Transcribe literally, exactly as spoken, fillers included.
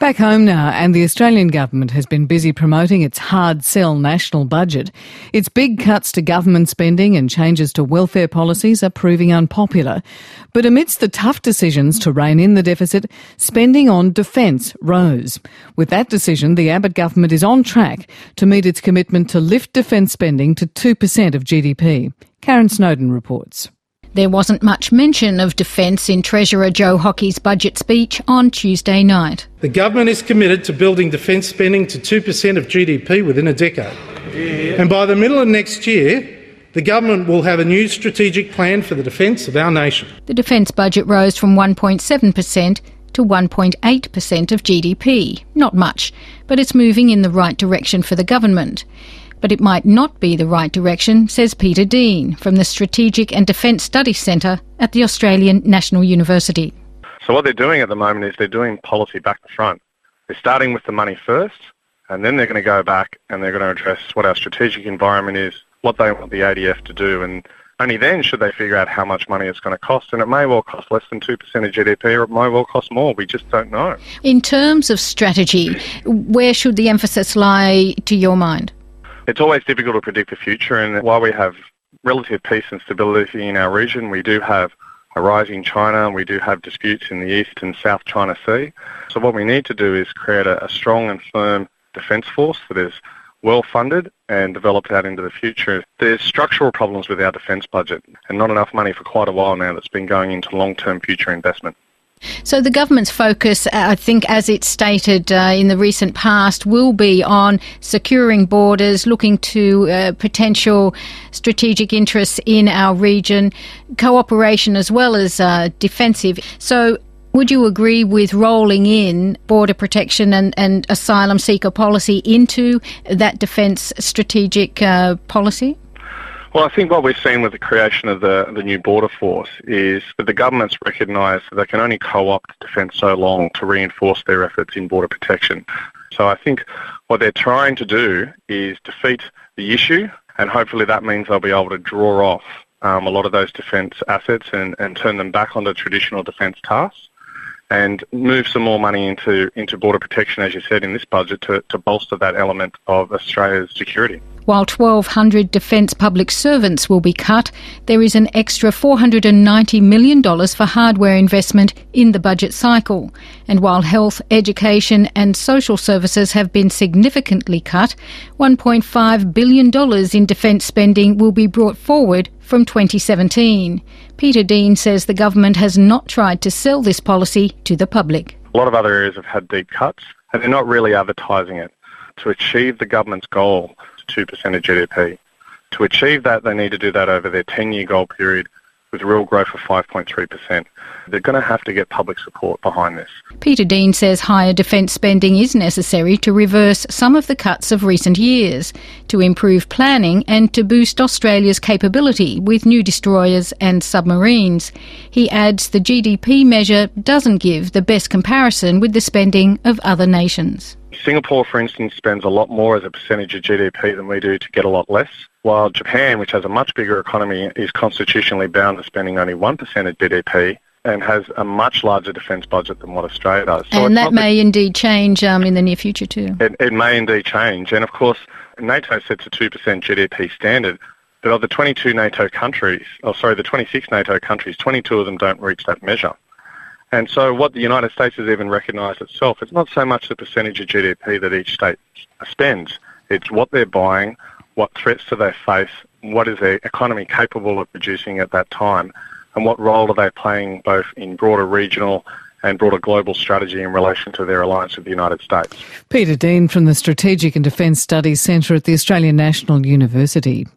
Back home now, and the Australian government has been busy promoting its hard sell national budget. Its big cuts to government spending and changes to welfare policies are proving unpopular. But amidst the tough decisions to rein in the deficit, spending on defence rose. With that decision, the Abbott government is on track to meet its commitment to lift defence spending to two percent of G D P. Karen Snowden reports. There wasn't much mention of defence in Treasurer Joe Hockey's budget speech on Tuesday night. The government is committed to building defence spending to two percent of G D P within a decade. Yeah. And by the middle of next year, the government will have a new strategic plan for the defence of our nation. The defence budget rose from one point seven percent to one point eight percent of G D P. Not much, but it's moving in the right direction for the government. But it might not be the right direction, says Peter Dean from the Strategic and Defence Studies Centre at the Australian National University. So what they're doing at the moment is they're doing policy back to front. They're starting with the money first, and then they're going to go back and they're going to address what our strategic environment is, what they want the A D F to do, and only then should they figure out how much money it's going to cost. And it may well cost less than two percent of G D P, or it may well cost more. We just don't know. In terms of strategy, where should the emphasis lie to your mind? It's always difficult to predict the future, and while we have relative peace and stability in our region, we do have a rising China, and we do have disputes in the East and South China Sea. So what we need to do is create a, a strong and firm defence force that is well funded and developed out into the future. There's structural problems with our defence budget, and not enough money for quite a while now that's been going into long-term future investment. So the government's focus, I think, as it's stated uh, in the recent past, will be on securing borders, looking to uh, potential strategic interests in our region, cooperation as well as uh, defensive. So would you agree with rolling in border protection and, and asylum seeker policy into that defence strategic uh, policy? Well, I think what we've seen with the creation of the, the new border force is that the government's recognised that they can only co-opt defence so long to reinforce their efforts in border protection. So I think what they're trying to do is defeat the issue, and hopefully that means they'll be able to draw off um, a lot of those defence assets and, and turn them back onto traditional defence tasks and move some more money into, into border protection, as you said, in this budget to, to bolster that element of Australia's security. While twelve hundred defence public servants will be cut, there is an extra four hundred ninety million dollars for hardware investment in the budget cycle. And while health, education and social services have been significantly cut, one point five billion dollars in defence spending will be brought forward from twenty seventeen. Peter Dean says the government has not tried to sell this policy to the public. A lot of other areas have had deep cuts, and they're not really advertising it. To achieve the government's goal, two percent of G D P. To achieve that, they need to do that over their ten-year goal period with real growth of five point three percent. They're going to have to get public support behind this. Peter Dean says higher defence spending is necessary to reverse some of the cuts of recent years, to improve planning and to boost Australia's capability with new destroyers and submarines. He adds the G D P measure doesn't give the best comparison with the spending of other nations. Singapore, for instance, spends a lot more as a percentage of G D P than we do to get a lot less, while Japan, which has a much bigger economy, is constitutionally bound to spending only one percent of G D P and has a much larger defence budget than what Australia does. So and that may indeed change um, in the near future too. It, it may indeed change. And of course, NATO sets a two percent G D P standard, but of the twenty-two NATO countries, oh sorry, the twenty-six NATO countries, twenty-two of them don't reach that measure. And so what the United States has even recognised itself, it's not so much the percentage of G D P that each state spends, it's what they're buying, what threats do they face, what is their economy capable of producing at that time, and what role are they playing both in broader regional and broader global strategy in relation to their alliance with the United States. Peter Dean from the Strategic and Defence Studies Centre at the Australian National University.